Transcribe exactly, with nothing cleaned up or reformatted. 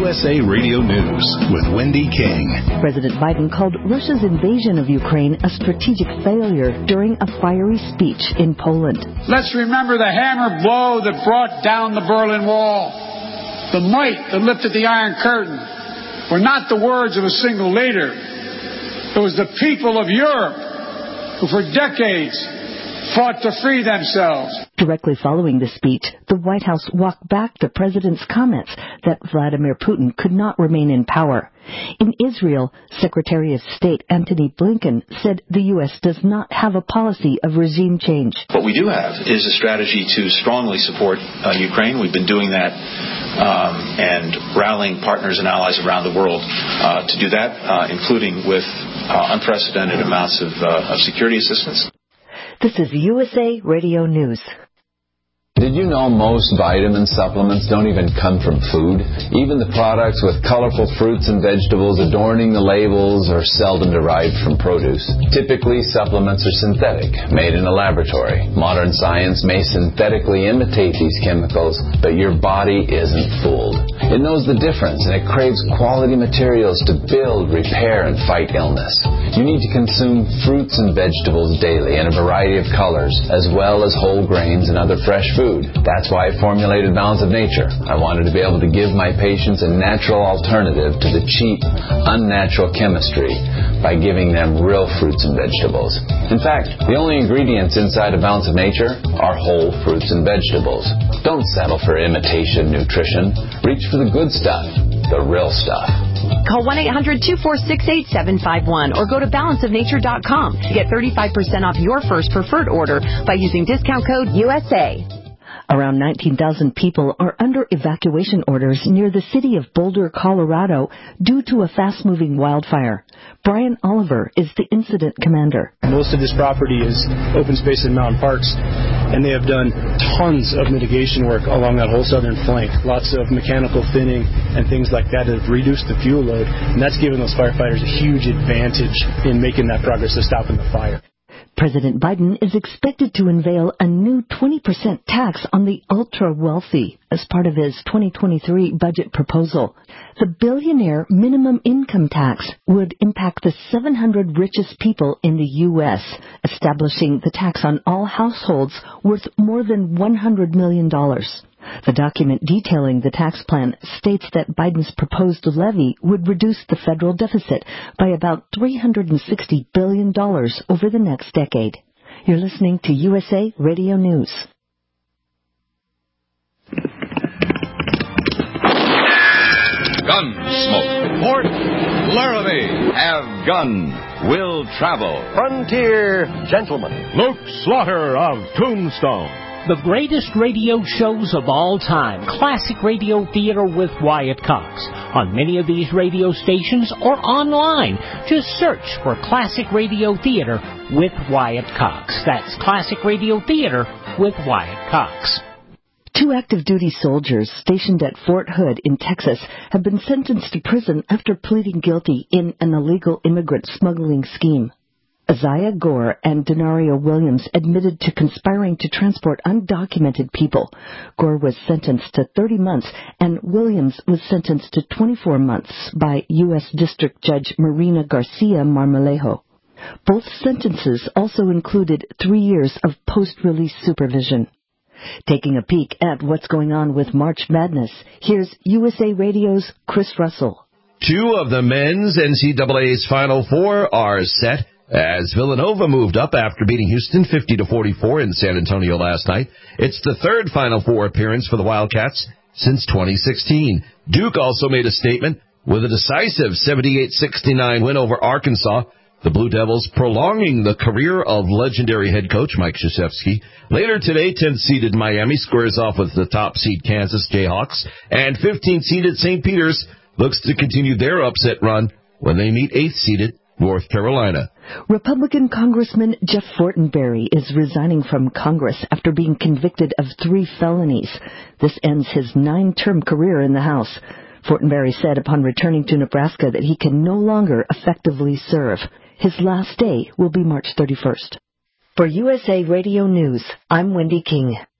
U S A Radio News with Wendy King. President Biden called Russia's invasion of Ukraine a strategic failure during a fiery speech in Poland. Let's remember the hammer blow that brought down the Berlin Wall. The might that lifted the Iron Curtain were not the words of a single leader. It was the people of Europe who for decades fought to free themselves. Directly following the speech, the White House walked back the president's comments that Vladimir Putin could not remain in power. In Israel, Secretary of State Antony Blinken said the U S does not have a policy of regime change. What we do have is a strategy to strongly support uh, Ukraine. We've been doing that um, and rallying partners and allies around the world uh, to do that, uh, including with uh, unprecedented amounts of, uh, of security assistance. This is U S A Radio News. Did you know most vitamin supplements don't even come from food? Even the products with colorful fruits and vegetables adorning the labels are seldom derived from produce. Typically, supplements are synthetic, made in a laboratory. Modern science may synthetically imitate these chemicals, but your body isn't fooled. It knows the difference, and it craves quality materials to build, repair, and fight illness. You need to consume fruits and vegetables daily in a variety of colors, as well as whole grains and other fresh food. That's why I formulated Balance of Nature. I wanted to be able to give my patients a natural alternative to the cheap, unnatural chemistry by giving them real fruits and vegetables. In fact, the only ingredients inside of Balance of Nature are whole fruits and vegetables. Don't settle for imitation nutrition. Reach for the good stuff, the real stuff. Call one eight hundred two four six eight seven five one or go to balance of nature dot com to get thirty-five percent off your first preferred order by using discount code U S A. Around nineteen thousand people are under evacuation orders near the city of Boulder, Colorado, due to a fast-moving wildfire. Brian Oliver is the incident commander. Most of this property is open space and mountain parks, and they have done tons of mitigation work along that whole southern flank. Lots of mechanical thinning and things like that have reduced the fuel load, and that's given those firefighters a huge advantage in making that progress to stopping the fire. President Biden is expected to unveil a new twenty percent tax on the ultra-wealthy as part of his twenty twenty-three budget proposal. The billionaire minimum income tax would impact the seven hundred richest people in the U S, establishing the tax on all households worth more than one hundred million dollars. The document detailing the tax plan states that Biden's proposed levy would reduce the federal deficit by about three hundred sixty billion dollars over the next decade. You're listening to U S A Radio News. Gunsmoke. Port Laramie. Have gun. Will travel. Frontier Gentleman. Luke Slaughter of Tombstone. The greatest radio shows of all time, Classic Radio Theater with Wyatt Cox. On many of these radio stations or online, just search for Classic Radio Theater with Wyatt Cox. That's Classic Radio Theater with Wyatt Cox. Two active-duty soldiers stationed at Fort Hood in Texas have been sentenced to prison after pleading guilty in an illegal immigrant smuggling scheme. Isaiah Gore and Denario Williams admitted to conspiring to transport undocumented people. Gore was sentenced to thirty months, and Williams was sentenced to twenty-four months by U S District Judge Marina Garcia Marmolejo. Both sentences also included three years of post-release supervision. Taking a peek at what's going on with March Madness, here's U S A Radio's Chris Russell. Two of the men's N C double A's Final Four are set, as Villanova moved up after beating Houston fifty to forty-four in San Antonio last night. It's the third Final Four appearance for the Wildcats since twenty sixteen. Duke also made a statement with a decisive seventy-eight sixty-nine win over Arkansas. The Blue Devils prolonging the career of legendary head coach Mike Krzyzewski. Later today, tenth-seeded Miami squares off with the top-seed Kansas Jayhawks, and fifteenth-seeded Saint Peter's looks to continue their upset run when they meet eighth-seeded North Carolina. Republican Congressman Jeff Fortenberry is resigning from Congress after being convicted of three felonies. This ends his nine-term career in the House. Fortenberry said upon returning to Nebraska that he can no longer effectively serve. His last day will be March thirty-first. For U S A Radio News, I'm Wendy King.